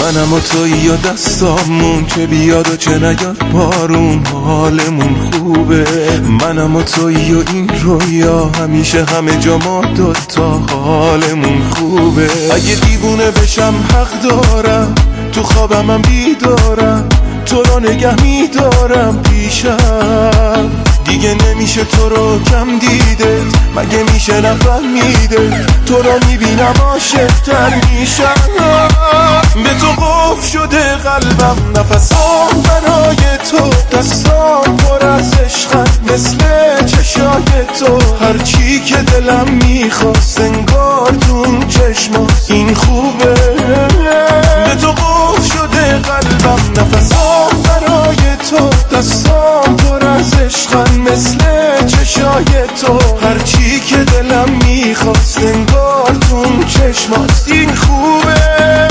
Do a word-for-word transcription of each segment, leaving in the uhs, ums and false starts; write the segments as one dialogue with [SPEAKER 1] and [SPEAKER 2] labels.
[SPEAKER 1] منم و تویی یا دستامون که بیاد و چه نیاد بارون حالمون خوبه. منم و تویی و این رویا همیشه همه جا ما دوتا حالمون خوبه. اگه دیوونه بشم حق دارم تو خوابم من بیدارم تو رو نگه میدارم پیشم. دیگه نمیشه تو رو کم دیده مگه میشه نفهمیده تو رو میبینم عاشق‌تر میشم. به تو قفل شده قلبم نفسام برای تو دستام پر از عشقم مثل چشای تو هرچی که دلم میخواست انگار تو چشماست این خوبه. به تو قفل شده قلبم نفسام برای تو دستام پر از عشقم مثل چشای تو هرچی که دلم میخواست انگار تو چشماست این خوبه.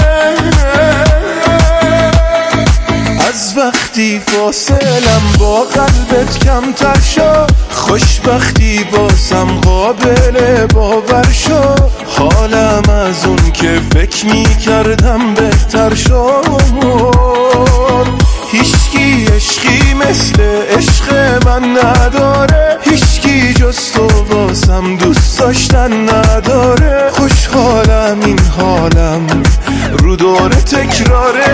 [SPEAKER 1] از وقتی فاصلم با قلبت کمتر شد خوشبختی بازم قابل باور شد. حالم از اون که فکر میکردم بهتر شد. هیچکی عشقی مثل عشق من نداره هیچکی جز تو واسم دوست داشتن نداره. خوشحالم این حالم رو دور تکراره.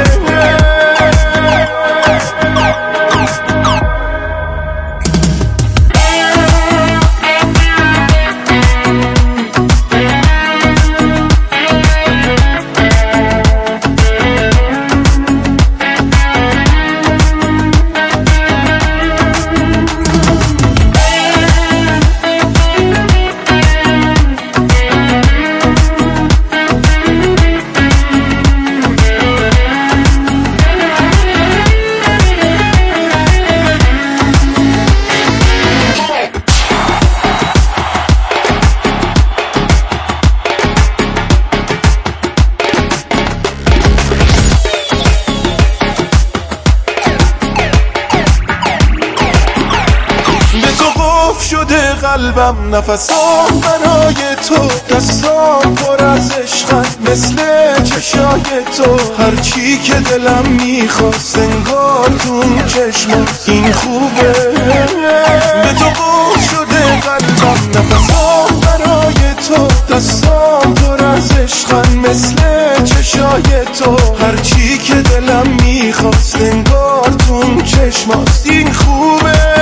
[SPEAKER 1] شده قلبم نفسام برای تو دستام پر از عشقم مثل چشای تو هرچی که دلم میخواست انگار تو چشماست این خوبه. به تو قفل شده قلبم نفسام برای تو دستام پر از عشقم مثل چشای تو هرچی که دلم میخواست انگار تو چشماست این خوبه.